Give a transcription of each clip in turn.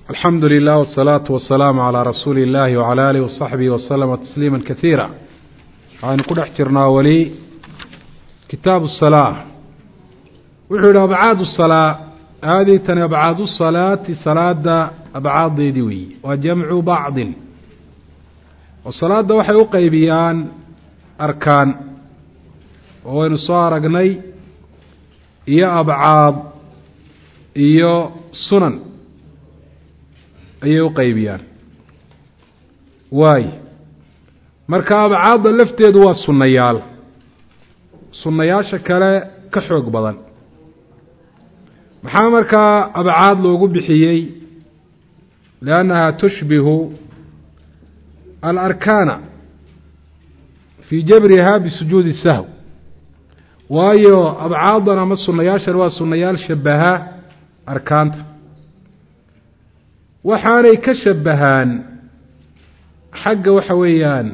الحمد لله والصلاة والسلام على رسول الله وعلى آله وصحبه وسلم تسليما كثيرا. نقول احجرنا ولي كتاب الصلاة وحول أبعاد الصلاة هذه تني أبعاد الصلاة صلاة أبعاد ديوي وجمع بعض والصلاة وحي قيبيان أركان وين صار قني يا أبعاد يا سنن ayay u qaybiyaan waay marka abcaada lafteedu waa sunnayaasha kale ka xoog badan maxaa markaa abcaad loogu bixiyey liannaha tushbihu alarkaana fii jabriha bisujuudi sahw waayo abcaadan ama sunnayaashan waa sunnayaal shabaha arkaanta waxaanay ka shabahaan xagga waxa weeyaan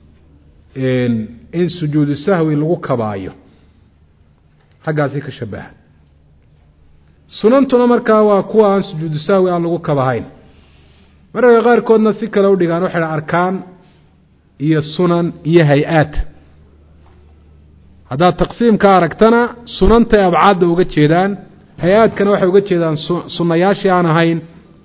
in sujuudu sahwi lagu kabaayo xaggaasi ka shabahaan sunantuna markaa waa kuwa aan sujuudu sahwi aan lagu kabahayn mararka qaarkoodna si kale u dhigaan waxay arkaan iyo sunan iyo hay-aad haddaad taqsiimka aragtana sunantay abcaadda uga jeedaan hay-aadkana waxay uga jeedaan sunnayaashii aan ahayn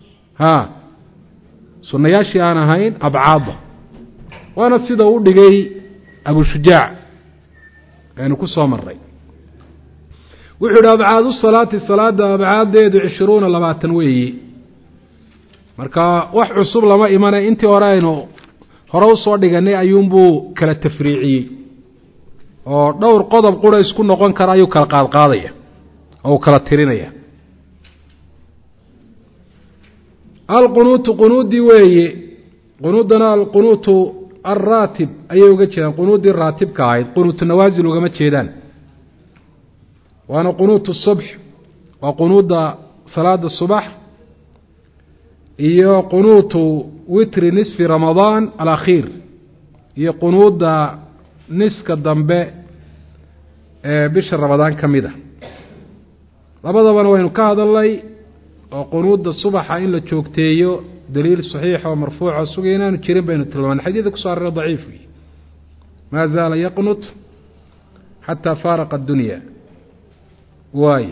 sunnayaashii aan ahayn abcaadda waana sida u dhigay abu shujaac aynu ku soo maray wuxuu yidhi abcaadu salaati salaada abcaaddeedu 20 weeyi marka wax cusub lama imanay intii hore aynu hore u soo dhiganay ayuunbuu kala tafriiciyey oo dhowr qodob qura isku noqon kara ayuu kala qaadqaadaya oo kala tirinaya القنوت قنودي وي قنودنا القنوت الراتب أيه وجهنا قنود الراتب كايد قنوت النوازل وجمع شيدان وأنا قنوت الصبح وقنود صلاة الصبح هي قنوت وتر نصف رمضان الأخير هي قنود نسك الضنباء بشر رمضان كميدة رمضان وين كهذا الله وقنود الصبح إن لا تشوكتيو دليل صحيح ومرفوع وسجينا نشرب بين التلوان حديثك صار ضعيف ما زال يقنط حتى فارق الدنيا واي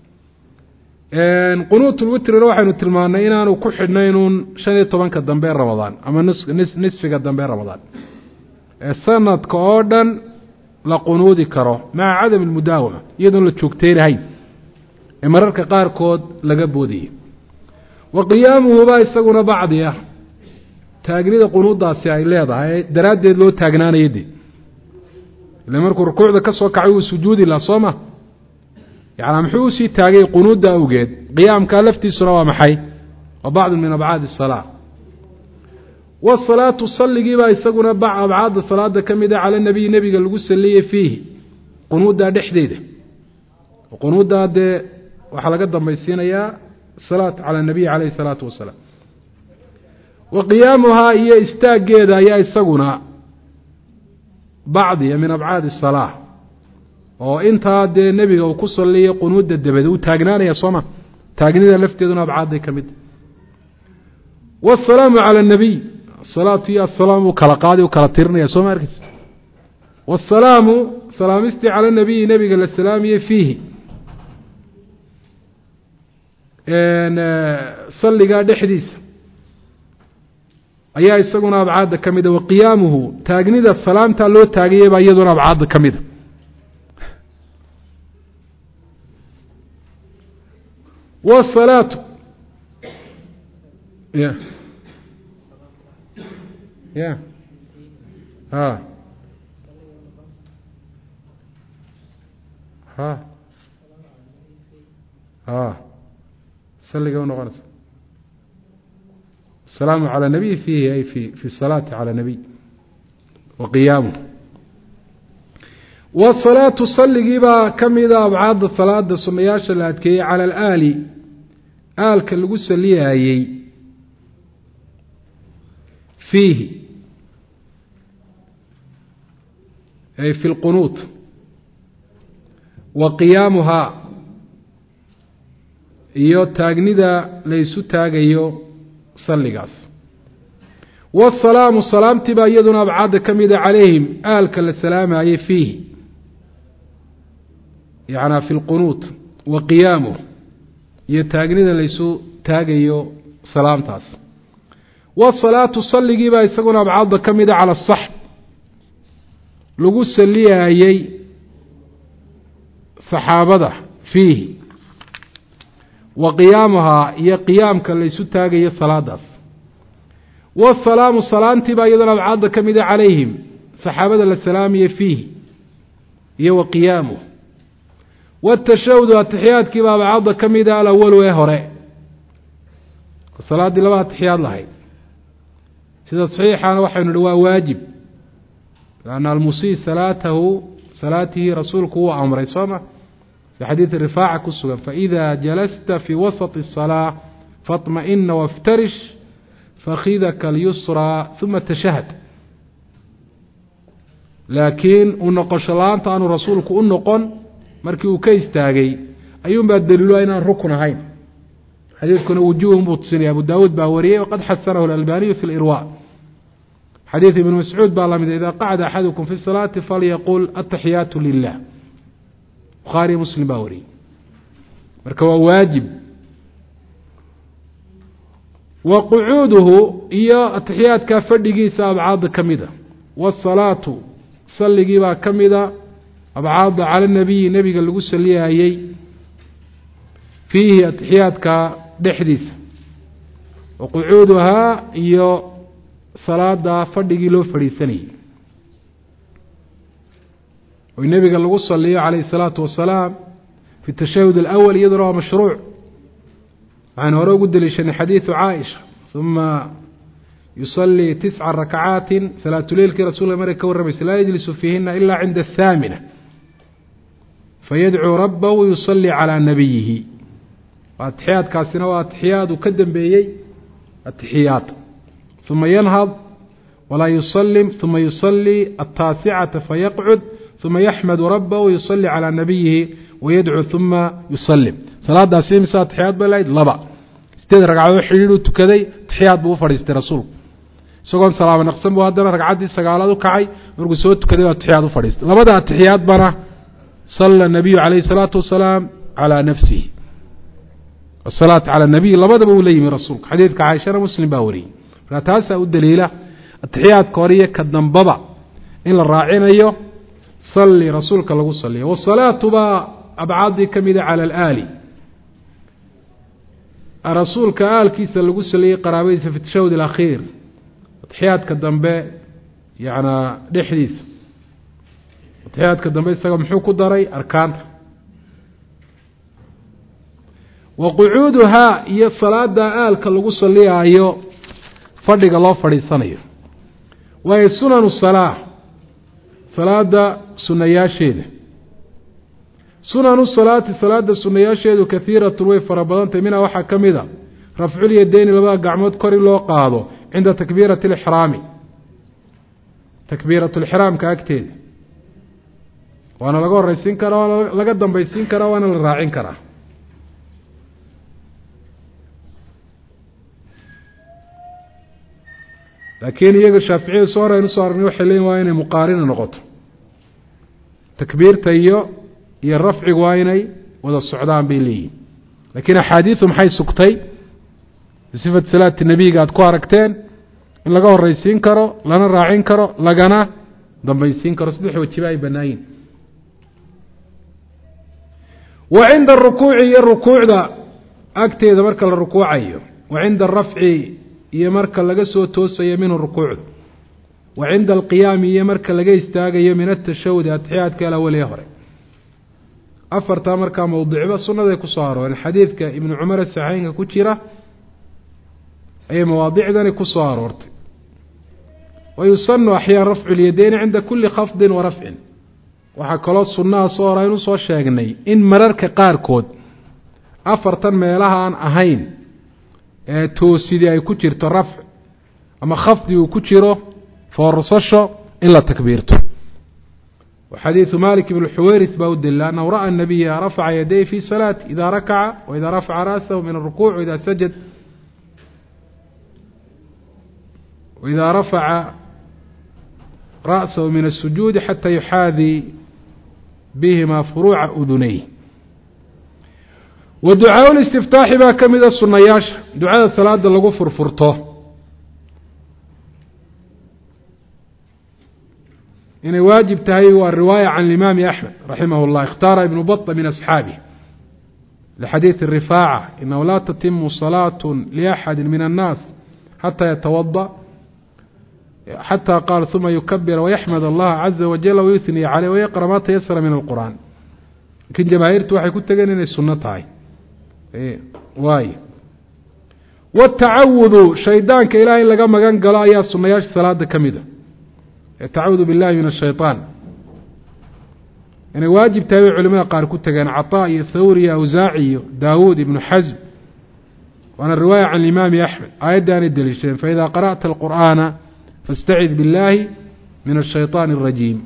قنوت الوتر روح نتلمان إننا وكحنين شن طبعا كدنبير رمضان أما نصف كدنبير رمضان السنة كأودا لقنود كره مع عدم المداومة يدون لتشوكتين هاي mararka qaarkood laga boodiyay waqiyaamuhu baa isaguna bacdiya taagnida qunuudaasi ay leedahay daraadeed loo taagnaanayay ilaa markuu rukuucda ka soo kacay uu sujuudi la sooma yaani muxuu si taagay qunuuda awgeed qiyaamka laftiisuna waa maxay wa bacd min abcaad as-salaah was-salaatu salligi baa isaguna abcaad salaada kamida cala nabiga lagu saliyay fiihi qunuuda dhexdeeda qunuuda waxaa laga dambaysiinayaa salaat cala nabiy calayhi salaatu wasalaam wa qiyaamuhaa iyo istaageeda ayaa isaguna bacdiya min abcaadi الsalaa oo intaa dee nebiga uu ku salliyay qunuudda dabada uu taagnaanaya sooma taagnida lafteeduna abcaadday ka mid wasalaamu cala nabiy salaatu iyo asalaamu kala qaadi u kala tirinaya sooma arkaysa wasalaamu salaamistii cala nabiyi nebiga la salaamiyey fiihi salliga dhexdiisa ayaa isaguna abcaadda ka mida waqiyaamuhu taagnida salaamta loo taagayay baa iyaduna abcaadda ka mida wasalaatu صلي ونغنس السلام على النبي فيه أي في الصلاة على النبي وقيامه والصلاة صلي جيبا كم إذا أبعاد الصلاة الصمياش الأتكي على الآل آل كالقصة ليها أي فيه أي في القنوت وقيامها iyo taagnida la isu taagayo salligaas. wasalaamu salaamtii baa iyaduna abcaadda ka mida calayhim aalka la salaamayay fiihi yacnaa fi lqunuut wa qiyaamuh iyo taagnida laysu taagayo salaamtaas. wasalaatu salligii baa isaguna abcaadda ka mida cala asaxb lagu saliyaayey saxaabada fiihi wa qiyaamuhaa iyo qiyaamka laysu taagayo salaadaas. wasalaamu salaamtii baa iyaduna abcaadda ka mida calayhim saxaabada la salaamaya fiihi iyo wa qiyaamuh. watashahudu atixiyaadkii baa abcaadda ka mida alawalu ee hore salaaddii laba atixiyaad lahayd sida saxiixana waxaynu hi waa waajib lanna almusii salaatihi rasuulku wuu amray sooma fi xadiidi rifaaca ku sugan faإida jalasta fii wasaطi الصalaaة faطma'ina waاftarish fakhidaka اlyusraa ثuma tashahad. laakiin u noqosho la-aanta aanu rasuulku u noqon markii uu ka istaagay ayuun baa daliilo inaan rukn ahayn. xadiidkuna wujuubun buu tusinaya abu daawuud baa wariyey waqad xasanahu اlalbaniyu fi اlirwa. xadiid ibn mascuud baa lamid ida qacda axadukum fi الsalaati falyaqul ataxiyaatu lilah. bukhaariy muslim baa wariyey marka waa waajib. wa qucuuduhu iyo atixiyaadkaa fadhigiisa abcaadda ka mida. wasalaatu salligii baa ka mida abcaadda cala nabiyi nebiga lagu saliyaayey fiihi atixiyaadka dhexdiisa. wa qucuuduhaa iyo salaada fadhigii loo fadhiisanayay oy nebiga lagu saliyo calayhi الsalaatu wasalaam fi tashahud alawal iyaduna waa mashruuc. waxaynu hore ugu deliishanay xadiidu caaisha uma yusalii 9 rakcaati salaatuleilkii rasuulka markay ka warramaysa laa yajlisu fiihina ila cinda الthaamina fayadcuu rabbahu yusalii calىa nabiyihi. atixiyaadkaasina waa atixiyaad uu ka dambeeyey atixiyaad. ثuma yanhad walaa yusalim ثuma yusalii الtaasicata fayaqcud ثuma yaxmadu rabbahu yusalii calىa nabiyihi wayadcuu ثuma yusalim. salaadaasi mise atixiyaad bay lahayd 2 8 ragcadood xidhiidhuu tukaday atixiyaad buu u fadhiistay rasuulku isagoon salaamo naqsan buu haddana ragcaddii 9aad u kacay markuu soo tukaday baa atixiyaad u fadhiistay. labada atixiyaad bana sala nabiyu calayhi الsalaatu wasalaam calىa nafsihi. asalaat calى nabiy labadaba uu la yimi rasuulku. xadiidka caaishana muslim baa wariyey markaa taasaa u daliila atixiyaadka hore iyo ka dambaba in la raacinayo salli rasuulka lagu saliyo. wasalaatu baa abcaaddii ka mida cala alaali rasuulka aalkiisa lagu saliyey qaraabadiisa fi tashahud alakhiir atixiyaadka dambe yanaa dhexdiisa. atixiyaadka dambe isaga muxuu ku daray arkaanta. wa qucuuduhaa iyo salaada aalka lagu saliyaayo fadhiga loo fadhiisanayo waayo sunanu salaa salaada sunayaasheeda. sunanu salaati salaada sunayaasheedu kahiiratun way fara badantay minhaa waxaa ka mida rafculyadeyni labada gacmood kori loo qaado cinda takbiirati اlixraami takbiiratu lixraamka agteeda waana laga horeysiin karaa waana laga dambaysiin karaa waana la raacin karaa. laakiin iyaga shaaficiyada soo horeynu soo aragnay waxay leeyihin waa inay muqaarina noqoto takbiirta iyo rafcigu waa inay wada socdaan bay leeyihin. laakiin axaadiidu maxay sugtay bisifati salaati nebiga aad ku aragteen in laga horeysiin karo lana raacin karo lagana dambaysiin karo 3 wajiba ay banaayiin. wa cinda arukuuci iyo rukuucda agteeda marka la rukuucayo wa cinda arafci iyo marka laga soo toosayo minhu rukuucda wa cinda alqiyaami iyo marka laga istaagayo min atashahudi atixiyaadka alawaliye hore. afartaa markaa mowdicba sunnaday ku soo arooreen xadiidka ibnu cumar saxiixeynka ku jira ayay mawaadicdani ku soo aroortay. wa yusanu axyaan rafcu lyadeyni cinda kuli khafdin wa rafcin. waxaa kaloo sunnaha soo hora aynu soo sheegnay in mararka qaarkood afartan meelaha aan ahayn ee toosidii ay ku jirto rafc ama khafdi uu ku jiro foorsasho in la takbiirto. وxadيiث mالك بن الxwayris baa u dلila أنه rأى النبي رفca يadيه في صلاة إذا ركع وإذا رفca رأسه من الركوع وإذا سجد وإذا رفع رأسه من السجود حتى يحاذي بهما فروع أذنيه. ودعاء الاستفتاح با كمid sunayaasha ducada salaada lagu furfurto inay waajib tahay waa riwaaya can Imam Ahmad rahimahullah ikhtara ibn Battah min ashabi لحديث الرفاعة إنه لا تتم صلاة لأحد من الناس حتى يتوضأ حتى قال ثم يكبر ويحمد الله عز وجل ويثني عليه ويقرأ ما تيسر من القرآن. لكن جماهيرته waxay ku tageen inay sunno tahay واي والتعوذ شيطانك إلهي لغا مغان غلا ayaa sunayaasha salaada kamida تعوذ بالله من الشيطان inay waajib tahay culimada qaar ku tageen Ataa iyo Thawri Awzaa'i Daawud ibn Hazm وانا الرواية عن الإمام أحمد آيدان الدليشين فإذا قرأت القرآن فاستعذ بالله من الشيطان الرجيم.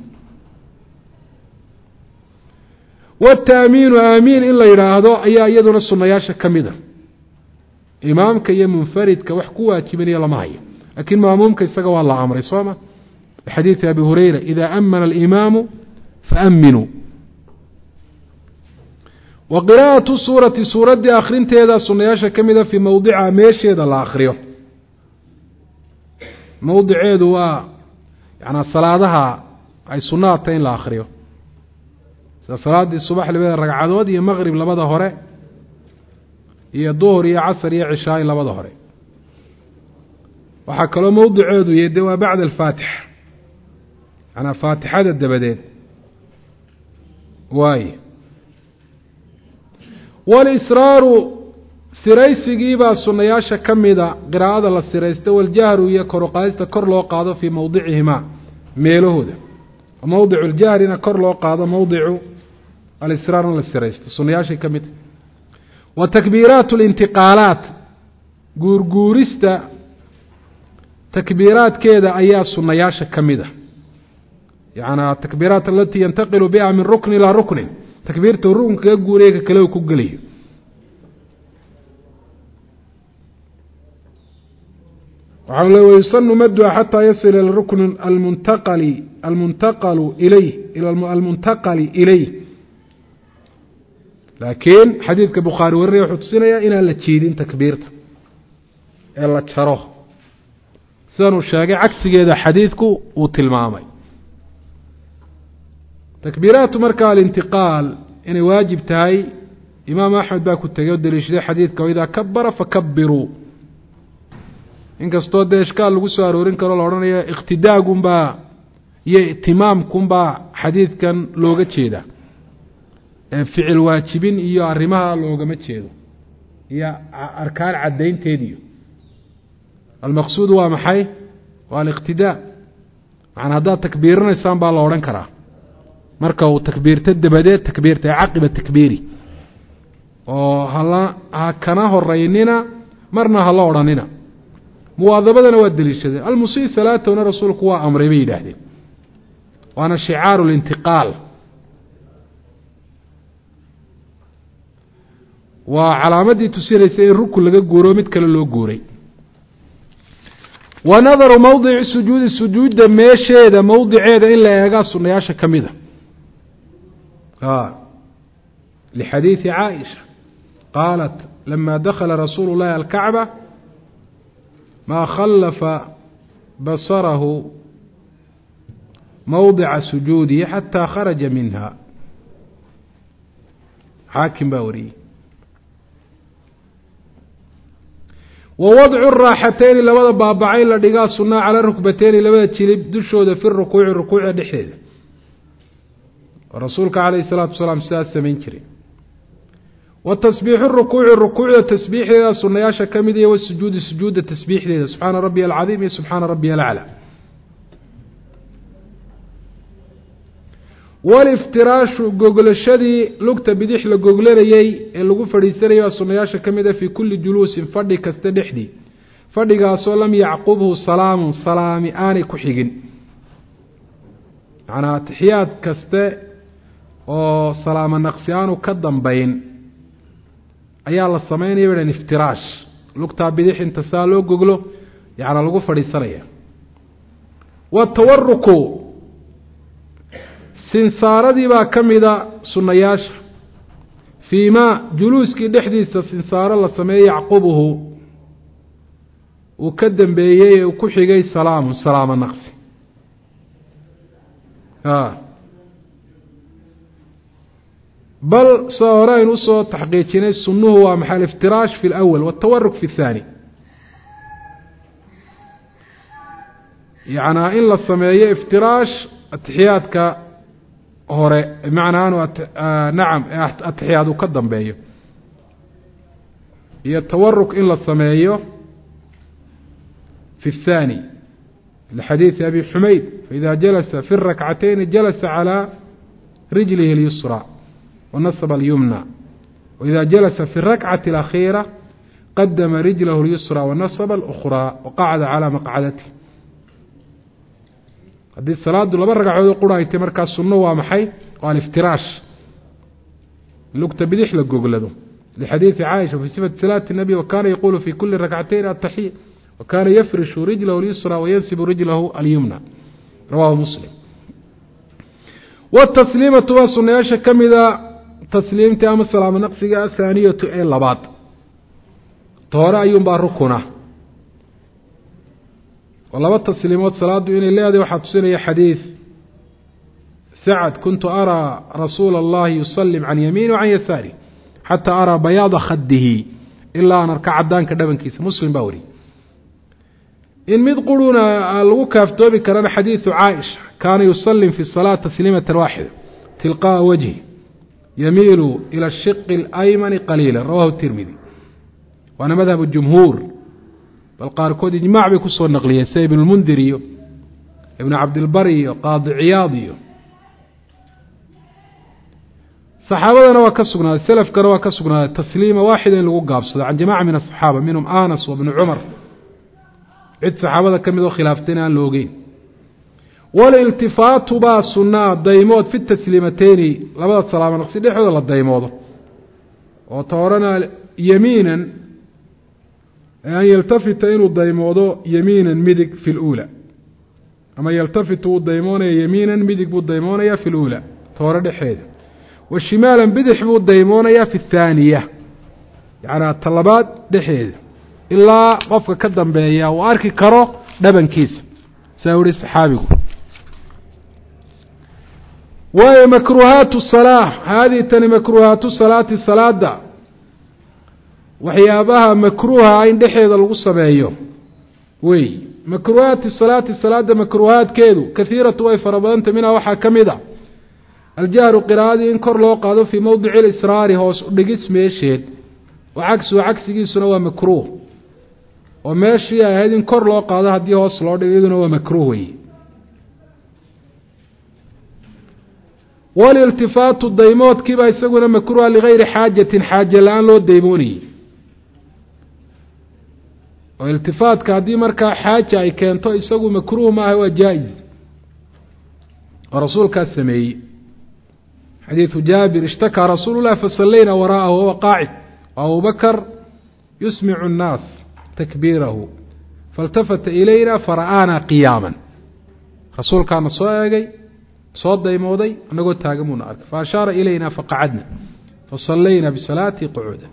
والتأمين آمين إلا يراهدو أي أيضنا السنياشة كمدة إمامك يا منفرد كوحكوة كمني الله معي لكن مامومك يستقوى الله عمر إصامة بحديث أبي هريرة إذا أمن الإمام فأمنوا. وقراءة سورة دي آخرين تيدا سنياشة كمدة في موضع ميشي هذا الآخرية موضع هذا يعني صلاة أي سناتين الآخرية صلاة الصباح لبدا ركعات هي مغرب لبدا هوري هي ظهر هي عصر هي عشاء لبدا هوري وحكى له موضع هذا يدوى بعد الفاتح أنا فاتحة الدبدين واي والإسرار سريسي با سنياشا كميدا قراءة للسريست والجهر يكر قادسة كر لو قادة في موضعهما ميله ده وموضع الجهر كر لو قادة موضع الإسرار للسريست سنياشا كميدا. وتكبيرات الانتقالات غورغوريستا تكبيرات كذا أيها سنياشا كميدا يعني التكبيرات التي ينتقل بها من ركن إلى ركن تكبيرة الركن كغوريك كلو كغلي. ويسن مدها حتى يصل إلى الركن المنتقل إليه لكن حديث كبخاري وريه وحسينيا إلى لتشيدين تكبيرته إلا تشروه سنو الشاقي عكس كذا حديثكو وتلمامي. تكبيرات مركا الانتقال إن واجب تاي إمام أحمد باكو تجود لشدي حديثك وإذا كبر فكبروا إنك استود إشكال لقصة أرورين كرول عرنا اقتداءكم با ائتمامكم با حديث كان لوجة شيدا فعل واجبين إياه أرمها لوجة شيدا هي أركان عدين تديو المقصود هو محي والاقتداء عن هذا تكبيرنا إنسان بالعرن كرا marka uu takbiirta dabadeed takbiirta aqib takbiiri oo hala kana horeynina marna hala oranina muwaadabadana waa daliishaday almusii salaatuna rasuulku waa amray bay yiraahdeen waana shi'aaru al-intiqal wa calaamadii tusinaysa in rukun laga guuro mid kale loo guuray. ونظر موضع السجود meesheeda mawdiceeda in la eega sunayaasha kamida لحديث عائشة قالت لما دخل رسول الله الكعبة ما خلف بصره موضع سجوده حتى خرج منها حاكم باوري. ووضع الراحتين لبدا بابعين لدغا سنة على الركبتين لبدا جلب دشوده في الركوع دحيده رسولك عليه الصلاة والسلام ساس من كريم. والتسبيح الركوع التسبيح إذا سنياشا كمدية والسجود التسبيح إذا سبحان ربي العظيم سبحان ربي الأعلى. والافتراش جوجل الشدي لقت بديح لجوجل ريي اللي فريسري سنياشا كمدية في كل جلوس فردي كستدحدي فردي قاسو لم يعقبه سلام آني كحيجن أنا تحيات كست أو سلام النقصيان وكدم بين أيال الصمين يبدأ افتراش لقطة بديح انت سالو جوجلو يعني لقوا فريسرية والتورك سنساردي با كمدا سنياش فيما جلوسكي دحديسا سنسار الله سميه يعقبه وكدن بيي وكحيغي سلام النقص بل صورين وصو تحقيقين السنه هو محل افتراش في الأول والتورك في الثاني يعني إلا السمية افتراش التحيات كهوري معنى أنه نعم التحيات وكدن بيه هي التورك إلا السمية في الثاني لحديث أبي حميد فإذا جلس في الركعتين جلس على رجله اليسرى ونصب اليمنى وإذا جلس في الركعة الأخيرة قدم رجله اليسرى ونصب الأخرى وقعد على مقعدته هذه الصلاة لما ركعوا يقولون يتمركز السنة ومحي والافتراش اللقطة بديح لقوق لحديث عائشة في صفة صلاة النبي وكان يقول في كل ركعتين التحية وكان يفرش رجله اليسرى وينسب رجله اليمنى رواه مسلم. والتسليمة وسنياشة كم إذا تسليمتي أم السلام نقصي الثانية إلا بعض طهراء يوم باركنا والله التسليمات صلاة إن الله هذه وحدثنا حديث سعد كنت أرى رسول الله يسلم عن يمين وعن يساري حتى أرى بياض خده إلا أن أركع عدان كدبن كيس مسلم باوري إن مدقلون الوكاف توبي كان حديث عائشة كان يسلم في الصلاة تسليمة واحدة تلقاء وجهه يميل إلى الشق الأيمن قليلا رواه الترمذي وأنا مذهب الجمهور بل قاركود إجماع بكسر النقلية سيب المنذري ابن عبد البري قاضي عياضي صحابتنا وكسقنا السلف كانوا وكسقنا تسليمة واحدة للوقاب عن جماعة من الصحابة منهم آنس وابن عمر عد صحابة كم ذو خلافتين عن لوقين والالتفات با سنة الديمود في التسليمتين لبدا السلام نقصد يحوذ الله الديمود وطورنا يمينا أن يلتفت إنه الديمود يمينا مدق في الأولى أما يلتفت الديمون يمينا مدق بالديمون في الأولى طورنا حيد والشمالا بدح بالديمون في الثانية يعني الطلبات دحيد إلا قفك كدن بيا وأركي كرو دبن كيس سأوري الصحابي وهي مكروهات الصلاة هذه تني مكروهات الصلاة دا وحيابها مكروهة عند حيث الغصة بيوم وي مكروهات الصلاة دا مكروهات كيدو كثيرة ويفربانت منها وحا كمدا الجهر قراءة إنكر لو قادوا في موضع الإسرار هو بقسم يشهد وعكس جيسنا هو مكروه وماشي هذه إنكر لو قادوا هديه هو صلاة يدنا هو مكروه والالتفات الديموت كيبا يساقنا مكروه لغير حاجة الآن لو الديموني والالتفات كهدي مركا حاجة أي كانتو يساقوا مكروه ما هو جائز ورسول كالسمي حديث جابر اشتكى رسول الله فصلينا وراءه وهو قاعد وأبو بكر يسمع الناس تكبيره فالتفت إلينا فرآنا قياما رسول كان صاغي صوت ديمودي أنا قلت تاقمون أرك فأشار إلينا فقعدنا فصلينا بصلاة قعودا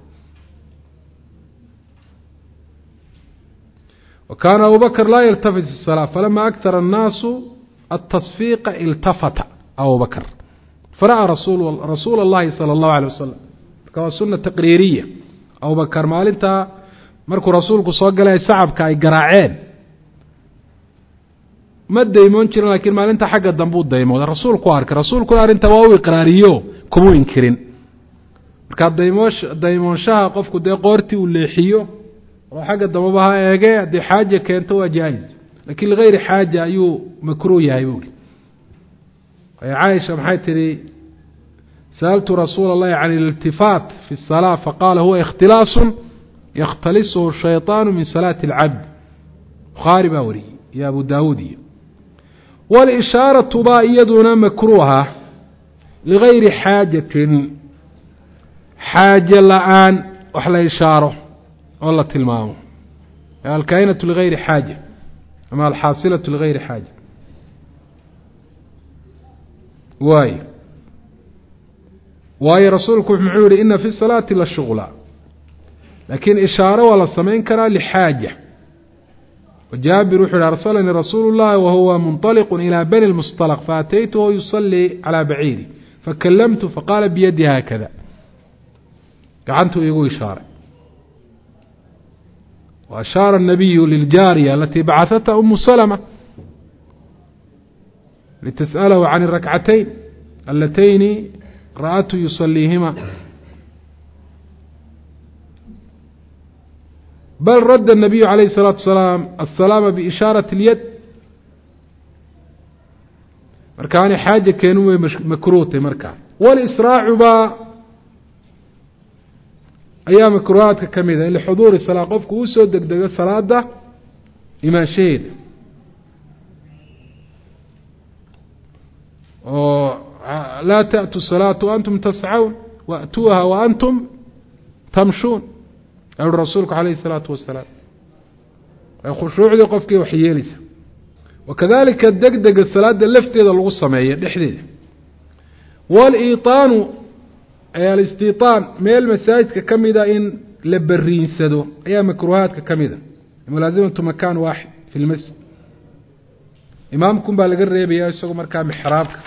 وكان أبو بكر لا يلتفت في الصلاة فلما أكثر الناس التصفيق التفت أبو بكر فرأى رسول الله صلى الله عليه وسلم كما سنة تقريرية أبو بكر مالنتا مركو رسولك صوق لها سعبك أي قراعين ما الديمون جرين لكن مالنتا حق الدنبو الديمون رسولك وارك رسولك وارنت واوي قراريو كمو انكرين مركا الديمون شاها قفكو دي قورتي والليحيو وحق الدنبو بها ايجي دي حاجة كانتوا جائز لكن لغير حاجة ايو مكروه يقول عائشة محيتري سألت رسول الله عن الالتفات في الصلاة فقال هو اختلاس يختلسه الشيطان من صلاة العبد خارب أوري يا أبو داودي والإشارة بائيدنا مكروهة لغير حاجة الآن وحلا إشارة والله تلمامه الكائنة لغير حاجة أما الحاصلة لغير حاجة waayo rasuulku wuxuu yihi ina fi الصalaati la shugla lakin ishaaro waa la samayn karaa lxaaja jaabir wuxuu yihi arsalanii rasuulu الlahi wahuwa munطaliq ilى bani الmusطلq faataytuhu yuصلii calى baciiri fakalamtu faqaala biyadi haakada gacantuu igu ishaaray وأشhاaر النبي للجاaryة التي بعثتها أم سلمة لتسأله عن الركعتين اللتين رأته يصليهما بل رد النبي عليه الصلاة والسلام السلام بإشاaرة اليد markaani xaaجة keenu way makruutay markaa والإsراaع ba ayaa makruuhaadka ka mida in lixuduuri salaa qofku uu soo degdego salaada imaanshaheeda oo laa ta'tu salaata waantum tascawn waأtuuha waantum tamshuun ayuu rasuulku calayhi الsalaatu wasalaam ay khushuucdii qofkii wax yeelaysa wakadalika degdega salaada lafteeda lagu sameeyo dhexdeeda waliiطaanu alistiiطaan meel masaajidka ka mida in la beriinsado ayaa makruuhaadka ka mida mulaasimatu makaan waaxid fi lmasjid imaamkun baa laga reebaya isagoo markaa mixraabka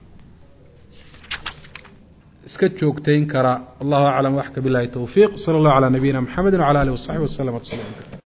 iska joogtayn kara wallahu aclam waxka bilahi towfiiq salى اllahu calى nabiyina mxamedi wعalى alih waصaxbi waslm